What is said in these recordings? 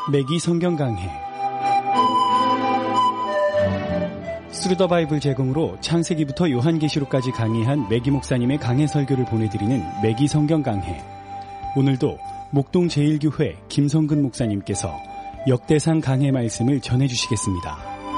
매기 성경 강해. 스루더 바이블 제공으로 창세기부터 요한계시록까지 강의한 매기 목사님의 강해 설교를 보내드리는 매기 성경 강해. 오늘도 목동 제1교회 김성근 목사님께서 역대상 강해 말씀을 전해주시겠습니다.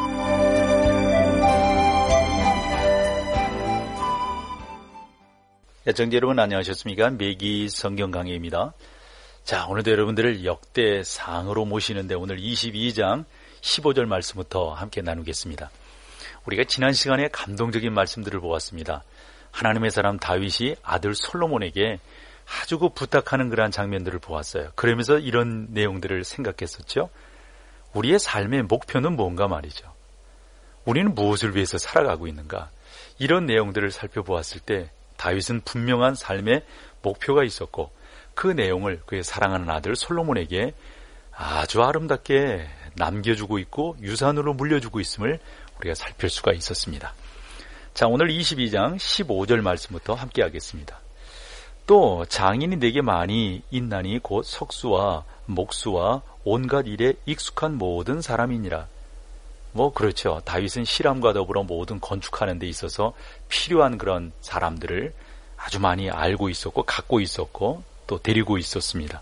애청자 여러분 안녕하셨습니까? 매기 성경 강해입니다. 자, 오늘도 여러분들을 역대상으로 모시는데 오늘 22장 15절 말씀부터 함께 나누겠습니다. 우리가 지난 시간에 감동적인 말씀들을 보았습니다. 하나님의 사람 다윗이 아들 솔로몬에게 아주 부탁하는 그러한 장면들을 보았어요. 그러면서 이런 내용들을 생각했었죠. 우리의 삶의 목표는 뭔가 말이죠. 우리는 무엇을 위해서 살아가고 있는가? 이런 내용들을 살펴보았을 때 다윗은 분명한 삶의 목표가 있었고 그 내용을 그의 사랑하는 아들 솔로몬에게 아주 아름답게 남겨주고 있고 유산으로 물려주고 있음을 우리가 살필 수가 있었습니다. 자, 오늘 22장 15절 말씀부터 함께 하겠습니다. 또 장인이 내게 많이 있나니 곧 석수와 목수와 온갖 일에 익숙한 모든 사람이니라. 그렇죠. 다윗은 실함과 더불어 모든 건축하는 데 있어서 필요한 그런 사람들을 아주 많이 알고 있었고 갖고 있었고 또 데리고 있었습니다.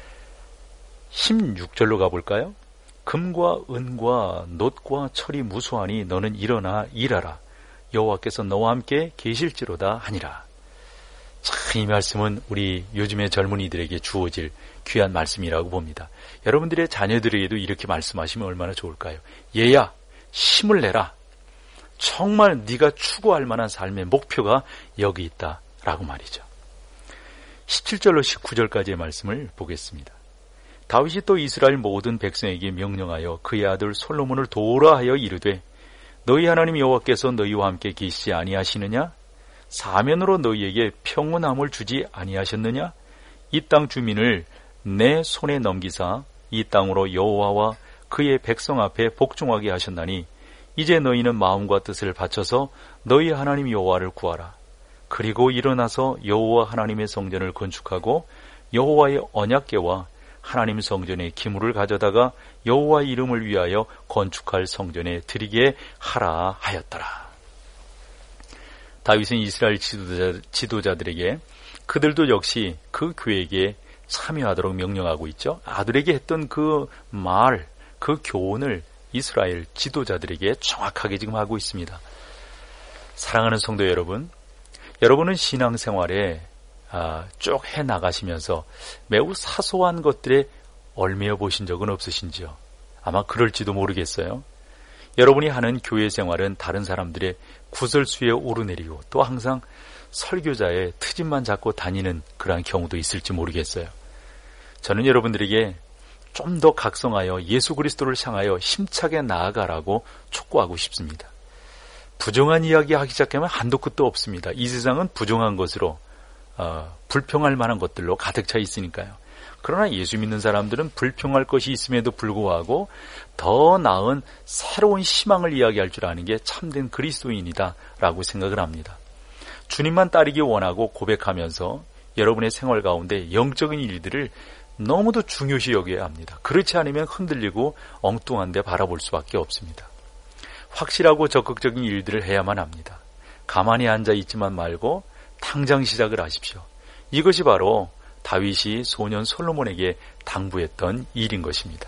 16절로 가볼까요? 금과 은과 놋과 철이 무수하니 너는 일어나 일하라. 여호와께서 너와 함께 계실지로다 하니라. 참, 이 말씀은 우리 요즘의 젊은이들에게 주어질 귀한 말씀이라고 봅니다. 여러분들의 자녀들에게도 이렇게 말씀하시면 얼마나 좋을까요? 얘야, 힘을 내라. 정말 네가 추구할 만한 삶의 목표가 여기 있다라고 말이죠. 17절로 19절까지의 말씀을 보겠습니다. 다윗이 또 이스라엘 모든 백성에게 명령하여 그의 아들 솔로몬을 도우라 하여 이르되 너희 하나님 여호와께서 너희와 함께 계시지 아니하시느냐? 사면으로 너희에게 평온함을 주지 아니하셨느냐? 이 땅 주민을 내 손에 넘기사 이 땅으로 여호와와 그의 백성 앞에 복종하게 하셨나니 이제 너희는 마음과 뜻을 바쳐서 너희 하나님 여호와를 구하라. 그리고 일어나서 여호와 하나님의 성전을 건축하고 여호와의 언약궤와 하나님 성전에 기물을 가져다가 여호와의 이름을 위하여 건축할 성전에 드리게 하라 하였더라. 다윗은 이스라엘 지도자들에게 그들도 역시 그 계획에 참여하도록 명령하고 있죠. 아들에게 했던 그 말, 그 교훈을 이스라엘 지도자들에게 정확하게 지금 하고 있습니다. 사랑하는 성도 여러분, 여러분은 신앙생활에 쭉 해나가시면서 매우 사소한 것들에 얽매여 보신 적은 없으신지요? 아마 그럴지도 모르겠어요. 여러분이 하는 교회 생활은 다른 사람들의 구설수에 오르내리고 또 항상 설교자의 트집만 잡고 다니는 그러한 경우도 있을지 모르겠어요. 저는 여러분들에게 좀 더 각성하여 예수 그리스도를 향하여 힘차게 나아가라고 촉구하고 싶습니다. 부정한 이야기 하기 시작하면 한도 끝도 없습니다. 이 세상은 부정한 것으로 불평할 만한 것들로 가득 차 있으니까요. 그러나 예수 믿는 사람들은 불평할 것이 있음에도 불구하고 더 나은 새로운 희망을 이야기할 줄 아는 게 참된 그리스도인이다 라고 생각을 합니다. 주님만 따르기 원하고 고백하면서 여러분의 생활 가운데 영적인 일들을 너무도 중요시 여겨야 합니다. 그렇지 않으면 흔들리고 엉뚱한 데 바라볼 수밖에 없습니다. 확실하고 적극적인 일들을 해야만 합니다. 가만히 앉아 있지만 말고 당장 시작을 하십시오. 이것이 바로 다윗이 소년 솔로몬에게 당부했던 일인 것입니다.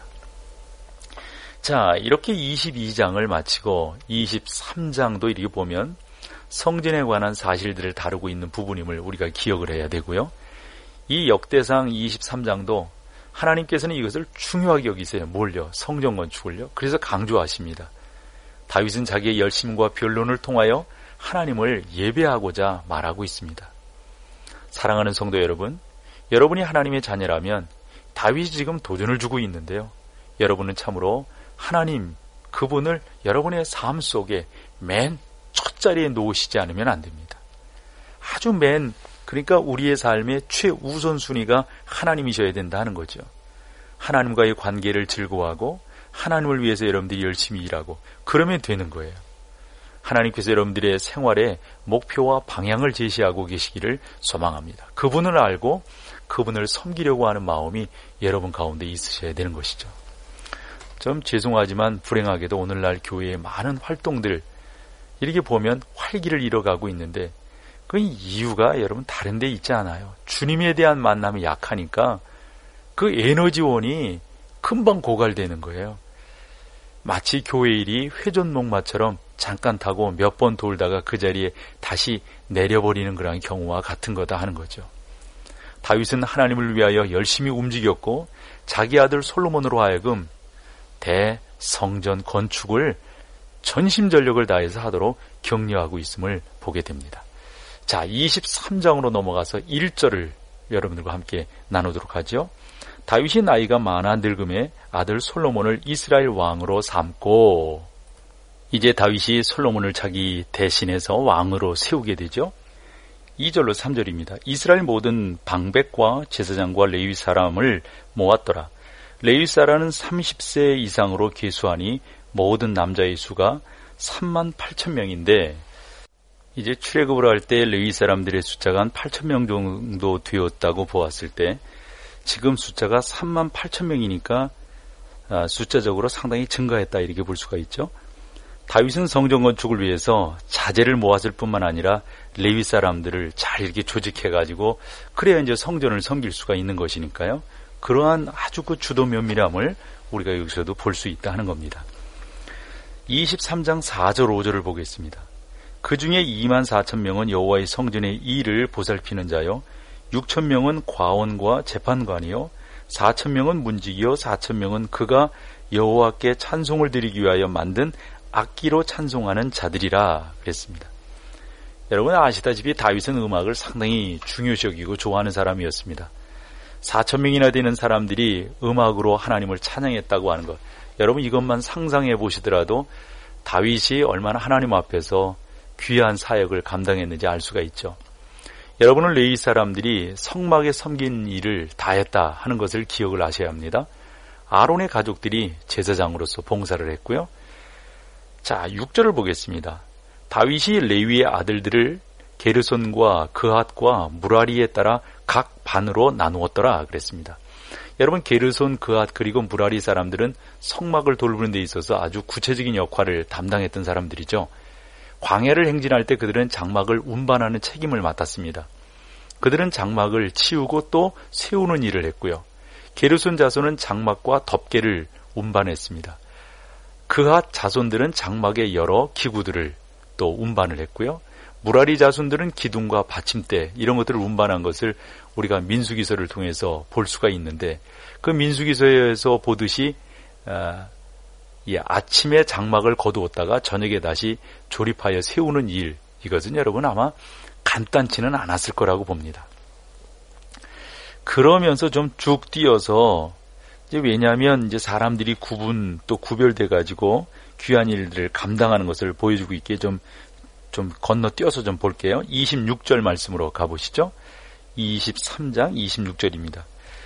자, 이렇게 22장을 마치고 23장도 이렇게 보면 성전에 관한 사실들을 다루고 있는 부분임을 우리가 기억을 해야 되고요. 이 역대상 23장도 하나님께서는 이것을 중요하게 여기세요. 뭘요? 성전 건축을요. 그래서 강조하십니다. 다윗은 자기의 열심과 변론을 통하여 하나님을 예배하고자 말하고 있습니다. 사랑하는 성도 여러분, 여러분이 하나님의 자녀라면 다윗이 지금 도전을 주고 있는데요. 여러분은 참으로 하나님, 그분을 여러분의 삶 속에 맨 첫 자리에 놓으시지 않으면 안 됩니다. 아주 그러니까 우리의 삶의 최우선순위가 하나님이셔야 된다는 거죠. 하나님과의 관계를 즐거워하고 하나님을 위해서 여러분들이 열심히 일하고 그러면 되는 거예요. 하나님께서 여러분들의 생활에 목표와 방향을 제시하고 계시기를 소망합니다. 그분을 알고 그분을 섬기려고 하는 마음이 여러분 가운데 있으셔야 되는 것이죠. 좀 죄송하지만 불행하게도 오늘날 교회의 많은 활동들 이렇게 보면 활기를 잃어가고 있는데 그 이유가 여러분 다른 데 있지 않아요. 주님에 대한 만남이 약하니까 그 에너지원이 금방 고갈되는 거예요. 마치 교회 일이 회전목마처럼 잠깐 타고 몇 번 돌다가 그 자리에 다시 내려버리는 그런 경우와 같은 거다 하는 거죠. 다윗은 하나님을 위하여 열심히 움직였고 자기 아들 솔로몬으로 하여금 대성전 건축을 전심전력을 다해서 하도록 격려하고 있음을 보게 됩니다. 자, 23장으로 넘어가서 1절을 여러분들과 함께 나누도록 하죠. 다윗이 나이가 많아 늙음에 아들 솔로몬을 이스라엘 왕으로 삼고, 이제 다윗이 솔로몬을 자기 대신해서 왕으로 세우게 되죠. 2절로 3절입니다. 이스라엘 모든 방백과 제사장과 레위 사람을 모았더라. 레위 사람은 30세 이상으로 계수하니 모든 남자의 수가 38,000명인데 이제 출애굽을 할 때 레위 사람들의 숫자가 한 8,000명 정도 되었다고 보았을 때 지금 숫자가 38,000명이니까 숫자적으로 상당히 증가했다 이렇게 볼 수가 있죠. 다윗은 성전 건축을 위해서 자재를 모았을 뿐만 아니라 레위 사람들을 잘 이렇게 조직해가지고 그래야 이제 성전을 섬길 수가 있는 것이니까요. 그러한 아주 그 주도 면밀함을 우리가 여기서도 볼 수 있다 하는 겁니다. 23장 4절 5절을 보겠습니다. 그 중에 24,000명은 여호와의 성전의 일을 보살피는 자요 6,000명은 과원과 재판관이요 4,000명은 문지기요 4,000명은 그가 여호와께 찬송을 드리기 위하여 만든 악기로 찬송하는 자들이라 그랬습니다. 여러분 아시다시피 다윗은 음악을 상당히 중요시 여기고 좋아하는 사람이었습니다. 4,000명이나 되는 사람들이 음악으로 하나님을 찬양했다고 하는 것, 여러분 이것만 상상해 보시더라도 다윗이 얼마나 하나님 앞에서 귀한 사역을 감당했는지 알 수가 있죠. 여러분은 레위 사람들이 성막에 섬긴 일을 다했다 하는 것을 기억을 하셔야 합니다. 아론의 가족들이 제사장으로서 봉사를 했고요. 자, 6절을 보겠습니다. 다윗이 레위의 아들들을 게르손과 그핫과 무라리에 따라 각 반으로 나누었더라 그랬습니다. 여러분 게르손, 그핫 그리고 무라리 사람들은 성막을 돌보는 데 있어서 아주 구체적인 역할을 담당했던 사람들이죠. 광야를 행진할 때 그들은 장막을 운반하는 책임을 맡았습니다. 그들은 장막을 치우고 또 세우는 일을 했고요. 게르손 자손은 장막과 덮개를 운반했습니다. 그핫 자손들은 장막의 여러 기구들을 또 운반을 했고요. 무라리 자손들은 기둥과 받침대 이런 것들을 운반한 것을 우리가 민수기서를 통해서 볼 수가 있는데 그 민수기서에서 보듯이 아침에 장막을 거두었다가 저녁에 다시 조립하여 세우는 일, 이것은 여러분 아마 간단치는 않았을 거라고 봅니다. 그러면서 좀 쭉 뛰어서 왜냐하면 이제 사람들이 구별돼 가지고 귀한 일들을 감당하는 것을 보여주고 있게 좀 건너뛰어서 좀 볼게요. 26절 말씀으로 가보시죠. 23장 26절입니다.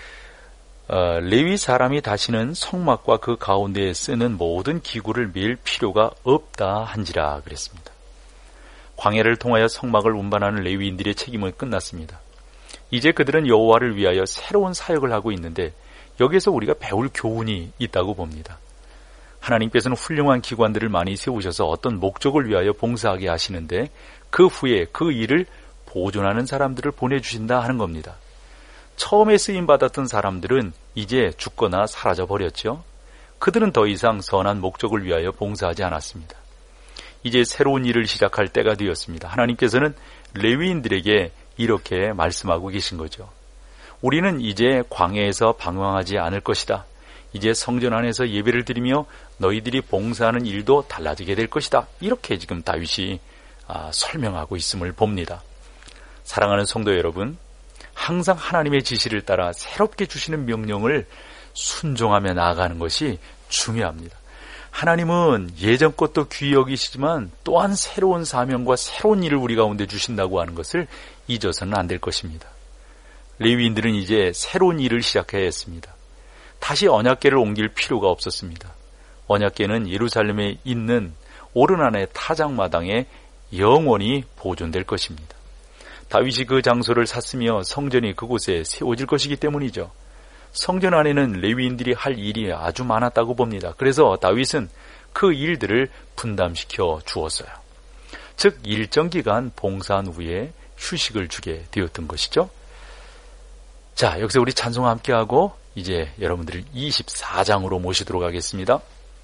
레위 사람이 다시는 성막과 그 가운데에 쓰는 모든 기구를 밀 필요가 없다 한지라 그랬습니다. 광야를 통하여 성막을 운반하는 레위인들의 책임은 끝났습니다. 이제 그들은 여호와를 위하여 새로운 사역을 하고 있는데 여기에서 우리가 배울 교훈이 있다고 봅니다. 하나님께서는 훌륭한 기관들을 많이 세우셔서 어떤 목적을 위하여 봉사하게 하시는데 그 후에 그 일을 보존하는 사람들을 보내주신다 하는 겁니다. 처음에 쓰임받았던 사람들은 이제 죽거나 사라져 버렸죠. 그들은 더 이상 선한 목적을 위하여 봉사하지 않았습니다. 이제 새로운 일을 시작할 때가 되었습니다. 하나님께서는 레위인들에게 이렇게 말씀하고 계신 거죠. 우리는 이제 광야에서 방황하지 않을 것이다. 이제 성전 안에서 예배를 드리며 너희들이 봉사하는 일도 달라지게 될 것이다. 이렇게 지금 다윗이 설명하고 있음을 봅니다. 사랑하는 성도 여러분, 항상 하나님의 지시를 따라 새롭게 주시는 명령을 순종하며 나아가는 것이 중요합니다. 하나님은 예전 것도 귀히 여기시지만 또한 새로운 사명과 새로운 일을 우리 가운데 주신다고 하는 것을 잊어서는 안 될 것입니다. 레위인들은 이제 새로운 일을 시작해야 했습니다. 다시 언약궤를 옮길 필요가 없었습니다. 언약궤는 예루살렘에 있는 오르난의 타작마당에 영원히 보존될 것입니다. 다윗이 그 장소를 샀으며 성전이 그곳에 세워질 것이기 때문이죠. 성전 안에는 레위인들이 할 일이 아주 많았다고 봅니다. 그래서 다윗은 그 일들을 분담시켜 주었어요. 즉 일정 기간 봉사한 후에 휴식을 주게 되었던 것이죠. 자, 여기서 우리 찬송 함께하고 이제 여러분들을 24장으로 모시도록 하겠습니다.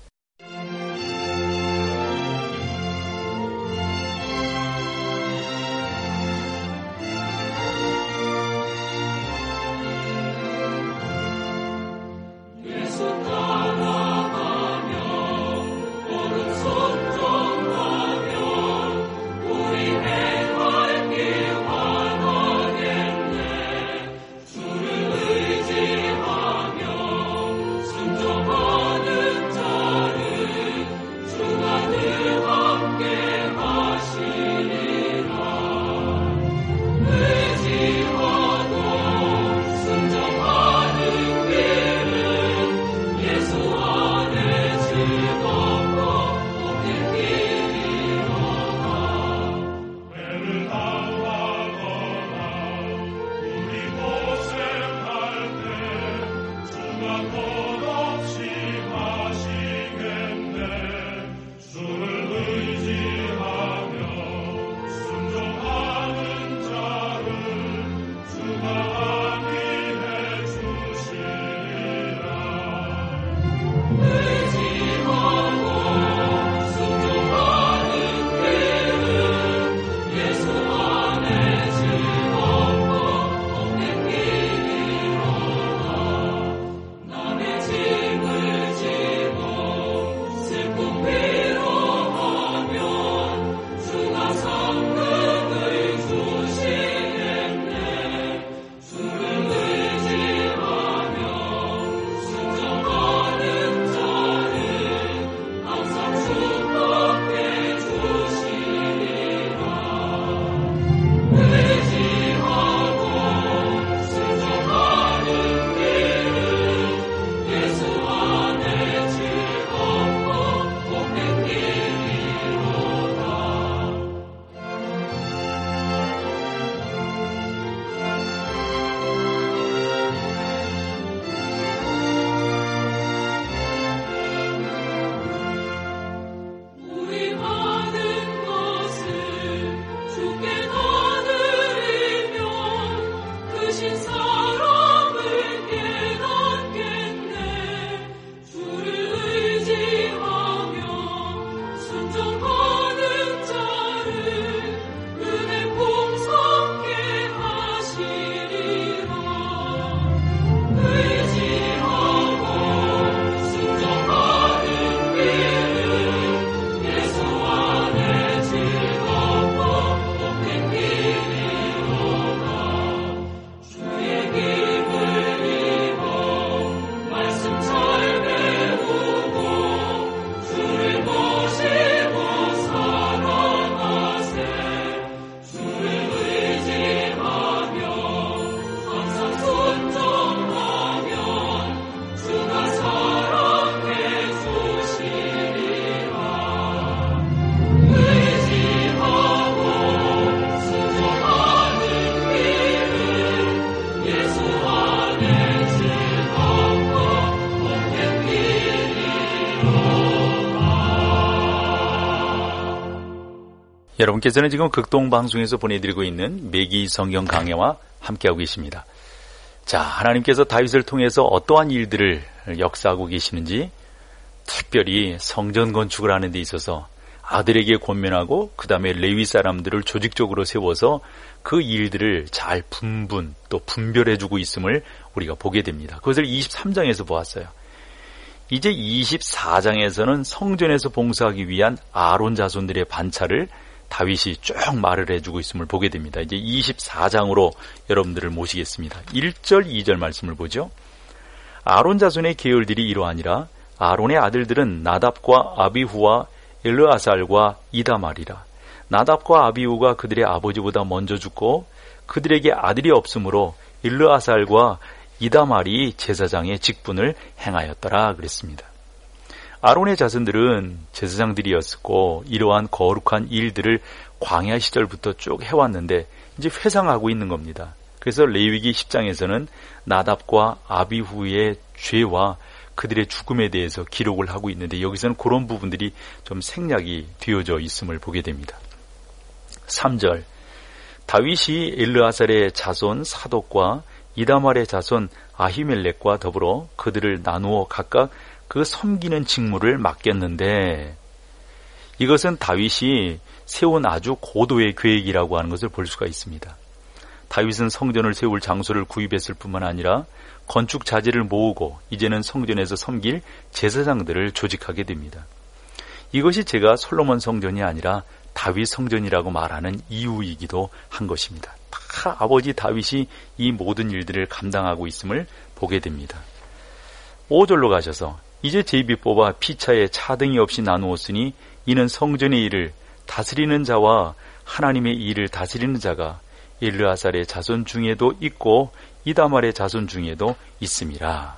여러분께서는 지금 극동방송에서 보내드리고 있는 매기 성경 강해와 함께하고 계십니다. 자, 하나님께서 다윗을 통해서 어떠한 일들을 역사하고 계시는지, 특별히 성전 건축을 하는 데 있어서 아들에게 권면하고 그 다음에 레위 사람들을 조직적으로 세워서 그 일들을 잘 또 분별해주고 있음을 우리가 보게 됩니다. 그것을 23장에서 보았어요. 이제 24장에서는 성전에서 봉사하기 위한 아론 자손들의 반차를 다윗이 쭉 말을 해주고 있음을 보게 됩니다. 이제 24장으로 여러분들을 모시겠습니다. 1절, 2절 말씀을 보죠. 아론 자손의 계열들이 이러하니라. 아론의 아들들은 나답과 아비후와 엘르아살과 이다말이라. 나답과 아비후가 그들의 아버지보다 먼저 죽고 그들에게 아들이 없으므로 엘르아살과 이다말이 제사장의 직분을 행하였더라 그랬습니다. 아론의 자손들은 제사장들이었고 이러한 거룩한 일들을 광야 시절부터 쭉 해왔는데 이제 회상하고 있는 겁니다. 그래서 레위기 10장에서는 나답과 아비후의 죄와 그들의 죽음에 대해서 기록을 하고 있는데 여기서는 그런 부분들이 좀 생략이 되어져 있음을 보게 됩니다. 3절 다윗이 엘르아살의 자손 사독과 이다말의 자손 아히멜렉과 더불어 그들을 나누어 각각 그 섬기는 직무를 맡겼는데 이것은 다윗이 세운 아주 고도의 계획이라고 하는 것을 볼 수가 있습니다. 다윗은 성전을 세울 장소를 구입했을 뿐만 아니라 건축 자재를 모으고 이제는 성전에서 섬길 제사장들을 조직하게 됩니다. 이것이 제가 솔로몬 성전이 아니라 다윗 성전이라고 말하는 이유이기도 한 것입니다. 다 아버지 다윗이 이 모든 일들을 감당하고 있음을 보게 됩니다. 5절로 가셔서 이제 제비 뽑아 피차에 차등이 없이 나누었으니 이는 성전의 일을 다스리는 자와 하나님의 일을 다스리는 자가 엘르아살의 자손 중에도 있고 이다말의 자손 중에도 있음이라.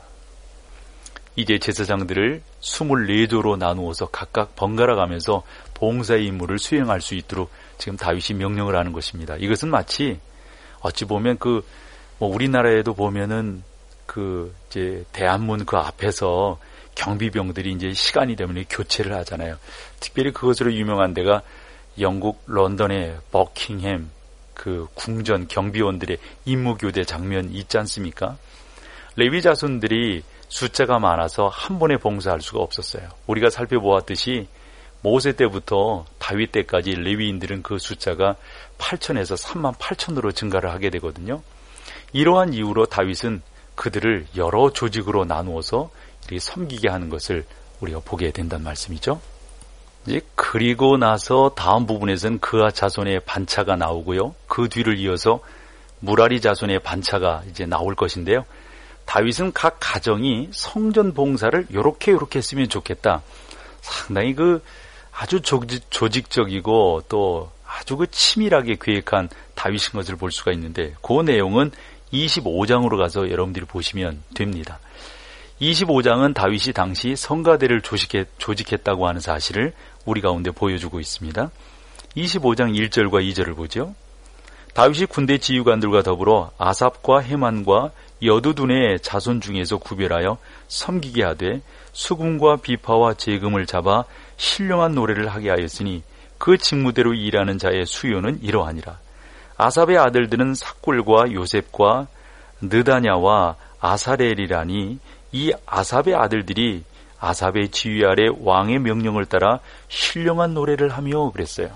이제 제사장들을 24조로 나누어서 각각 번갈아 가면서 봉사의 임무를 수행할 수 있도록 지금 다윗이 명령을 하는 것입니다. 이것은 마치 어찌 보면 우리나라에도 보면은 이제 대한문 그 앞에서 경비병들이 이제 시간이 되면 교체를 하잖아요. 특별히 그것으로 유명한 데가 영국 런던의 버킹햄 그 궁전 경비원들의 임무교대 장면 있지 않습니까? 레위 자손들이 숫자가 많아서 한 번에 봉사할 수가 없었어요. 우리가 살펴보았듯이 모세 때부터 다윗 때까지 레위인들은 그 숫자가 8천에서 3만 8천으로 증가를 하게 되거든요. 이러한 이유로 다윗은 그들을 여러 조직으로 나누어서 이렇게 섬기게 하는 것을 우리가 보게 된다는 말씀이죠. 이제 그리고 나서 다음 부분에서는 그아 자손의 반차가 나오고요. 그 뒤를 이어서 무라리 자손의 반차가 이제 나올 것인데요. 다윗은 각 가정이 성전 봉사를 요렇게 했으면 좋겠다. 상당히 아주 조직적이고 또 아주 치밀하게 계획한 다윗인 것을 볼 수가 있는데 그 내용은 25장으로 가서 여러분들이 보시면 됩니다. 25장은 다윗이 당시 성가대를 조직했다고 하는 사실을 우리 가운데 보여주고 있습니다. 25장 1절과 2절을 보죠. 다윗이 군대 지휘관들과 더불어 아삽과 헤만과 여두둔의 자손 중에서 구별하여 섬기게 하되 수금과 비파와 제금을 잡아 신령한 노래를 하게 하였으니 그 직무대로 일하는 자의 수요는 이러하니라. 아삽의 아들들은 삭굴과 요셉과 느다냐와 아사렐이라니 이 아삽의 아들들이 아삽의 지휘 아래 왕의 명령을 따라 신령한 노래를 하며 그랬어요.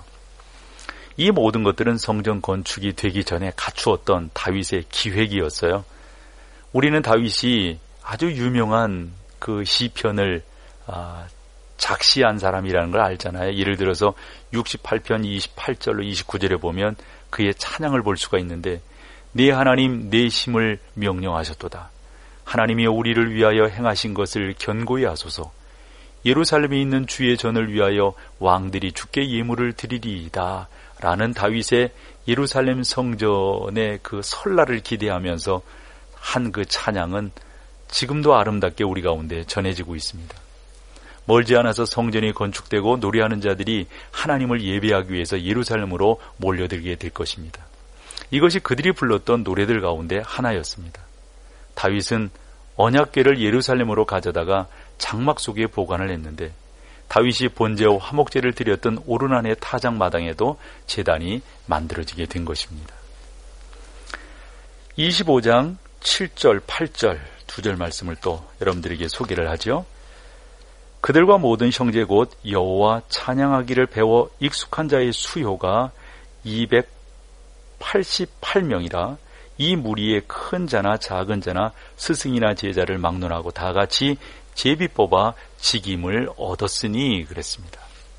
이 모든 것들은 성전 건축이 되기 전에 갖추었던 다윗의 기획이었어요. 우리는 다윗이 아주 유명한 그 시편을 작시한 사람이라는 걸 알잖아요. 예를 들어서 68편 28절로 29절에 보면 그의 찬양을 볼 수가 있는데 네 하나님 내 힘을 명령하셨도다. 하나님이 우리를 위하여 행하신 것을 견고히 하소서. 예루살렘에 있는 주의 전을 위하여 왕들이 주께 예물을 드리리이다. 라는 다윗의 예루살렘 성전의 그 설날을 기대하면서 한 그 찬양은 지금도 아름답게 우리 가운데 전해지고 있습니다. 멀지 않아서 성전이 건축되고 노래하는 자들이 하나님을 예배하기 위해서 예루살렘으로 몰려들게 될 것입니다. 이것이 그들이 불렀던 노래들 가운데 하나였습니다. 다윗은 언약궤를 예루살렘으로 가져다가 장막 속에 보관을 했는데 다윗이 번제와 화목제를 드렸던 오르난의 타작마당에도 제단이 만들어지게 된 것입니다. 25장 7절, 8절 두 절 말씀을 또 여러분들에게 소개를 하죠. 그들과 모든 형제 곧 여호와 찬양하기를 배워 익숙한 자의 수요가 288명이라 이 무리의 큰 자나 작은 자나 스승이나 제자를 막론하고 다 같이 제비 뽑아 직임을 얻었으니 그랬습니다.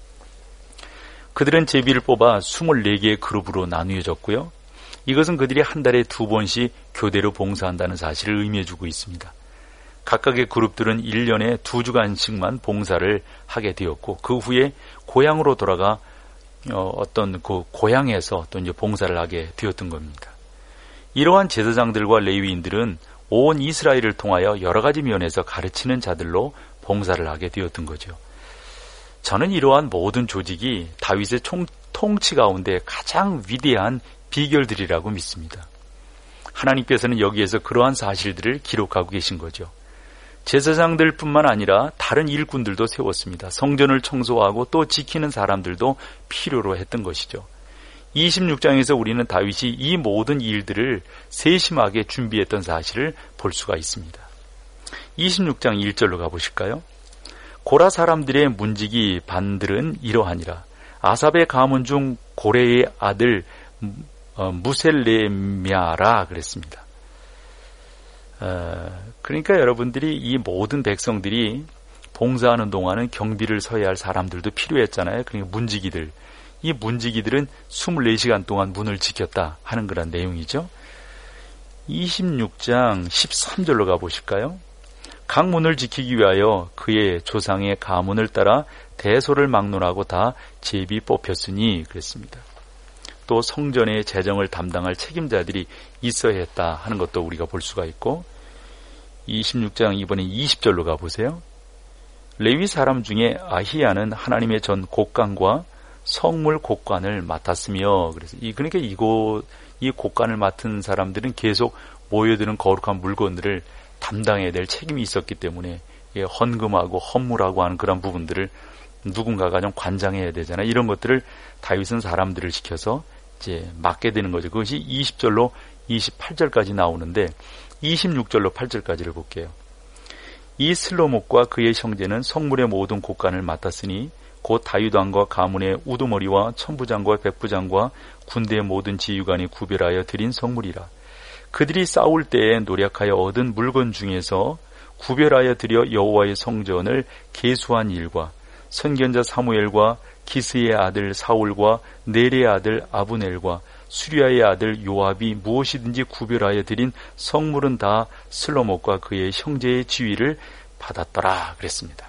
그들은 제비를 뽑아 24개의 그룹으로 나누어졌고요. 이것은 그들이 한 달에 2번씩 교대로 봉사한다는 사실을 의미해주고 있습니다. 각각의 그룹들은 1년에 2주간씩만 봉사를 하게 되었고 그 후에 고향으로 돌아가 어떤 그 고향에서 또 이제 봉사를 하게 되었던 겁니다. 이러한 제사장들과 레위인들은 온 이스라엘을 통하여 여러 가지 면에서 가르치는 자들로 봉사를 하게 되었던 거죠. 저는 이러한 모든 조직이 다윗의 통치 가운데 가장 위대한 비결들이라고 믿습니다. 하나님께서는 여기에서 그러한 사실들을 기록하고 계신 거죠. 제사장들뿐만 아니라 다른 일꾼들도 세웠습니다. 성전을 청소하고 또 지키는 사람들도 필요로 했던 것이죠. 26장에서 우리는 다윗이 이 모든 일들을 세심하게 준비했던 사실을 볼 수가 있습니다. 26장 1절로 가보실까요? 고라 사람들의 문지기 반들은 이러하니라. 아삽의 가문 중 고레의 아들 무셀레미아라 그랬습니다. 그러니까 여러분들이 이 모든 백성들이 봉사하는 동안은 경비를 서야 할 사람들도 필요했잖아요. 그러니까 문지기들. 이 문지기들은 24시간 동안 문을 지켰다 하는 그런 내용이죠. 26장 13절로 가보실까요? 각 문을 지키기 위하여 그의 조상의 가문을 따라 대소를 막론하고 다 제비 뽑혔으니 그랬습니다. 또 성전의 재정을 담당할 책임자들이 있어야 했다 하는 것도 우리가 볼 수가 있고 26장 이번에 20절로 가보세요. 레위 사람 중에 아히야는 하나님의 전 곡관과 성물 곡관을 맡았으며 그래서 그러니까 이 곡관을 맡은 사람들은 계속 모여드는 거룩한 물건들을 담당해야 될 책임이 있었기 때문에 헌금하고 헌물하고 하는 그런 부분들을 누군가가 좀 관장해야 되잖아요. 이런 것들을 다윗은 사람들을 시켜서 이제 맡게 되는 거죠. 그것이 20절로 28절까지 나오는데 26절로 8절까지를 볼게요. 이 슬로목과 그의 형제는 성물의 모든 곡관을 맡았으니 곧 다윗 왕과 가문의 우두머리와 천부장과 백부장과 군대의 모든 지휘관이 구별하여 드린 성물이라. 그들이 싸울 때에 노력하여 얻은 물건 중에서 구별하여 드려 여호와의 성전을 계수한 일과 선견자 사무엘과 기스의 아들 사울과 넬의 아들 아브넬과 수리아의 아들 요압이 무엇이든지 구별하여 드린 성물은 다 슬로목과 그의 형제의 지위를 받았더라 그랬습니다.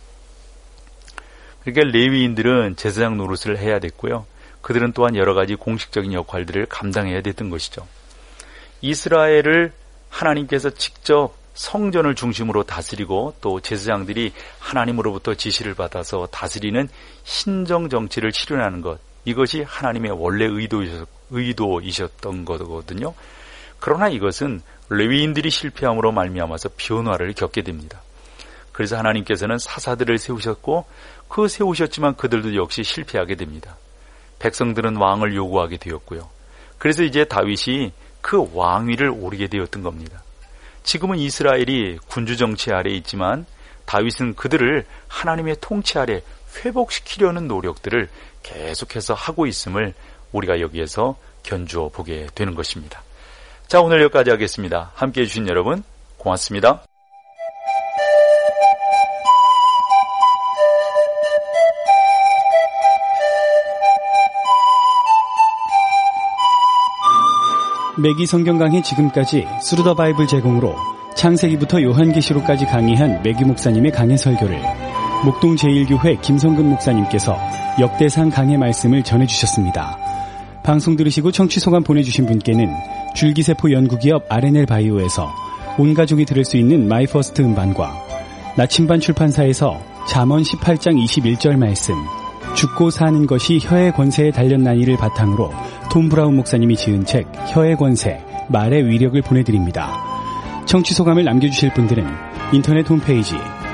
그러니까 레위인들은 제사장 노릇을 해야 됐고요. 그들은 또한 여러 가지 공식적인 역할들을 감당해야 됐던 것이죠. 이스라엘을 하나님께서 직접 성전을 중심으로 다스리고 또 제사장들이 하나님으로부터 지시를 받아서 다스리는 신정정치를 실현하는 것, 이것이 하나님의 원래 의도이셨던 거거든요. 그러나 이것은 레위인들이 실패함으로 말미암아서 변화를 겪게 됩니다. 그래서 하나님께서는 사사들을 세우셨고 그 세우셨지만 그들도 역시 실패하게 됩니다. 백성들은 왕을 요구하게 되었고요. 그래서 이제 다윗이 그 왕위를 오르게 되었던 겁니다. 지금은 이스라엘이 군주정치 아래에 있지만 다윗은 그들을 하나님의 통치 아래 회복시키려는 노력들을 계속해서 하고 있음을 우리가 여기에서 견주어 보게 되는 것입니다. 자, 오늘 여기까지 하겠습니다. 함께해 주신 여러분 고맙습니다. 매기 성경 강의 지금까지 스루 더 바이블 제공으로 창세기부터 요한계시록까지 강의한 매기 목사님의 강해 설교를 목동 제1교회 김성근 목사님께서 역대상 강해 말씀을 전해주셨습니다. 방송 들으시고 청취 소감 보내주신 분께는 줄기세포 연구기업 R&L 바이오에서 온 가족이 들을 수 있는 마이퍼스트 음반과 나침반 출판사에서 잠언 18장 21절 말씀, 죽고 사는 것이 혀의 권세에 달렸나니를 바탕으로 톰 브라운 목사님이 지은 책 혀의 권세, 말의 위력을 보내드립니다. 청취 소감을 남겨주실 분들은 인터넷 홈페이지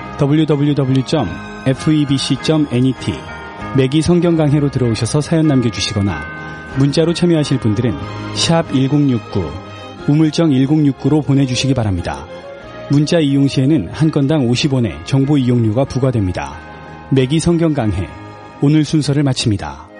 www.febc.net 매기 성경 강해로 들어오셔서 사연 남겨주시거나 문자로 참여하실 분들은 샵 1069, 우물정 1069로 보내주시기 바랍니다. 문자 이용 시에는 한 건당 50원의 정보 이용료가 부과됩니다. 매기 성경 강해, 오늘 순서를 마칩니다.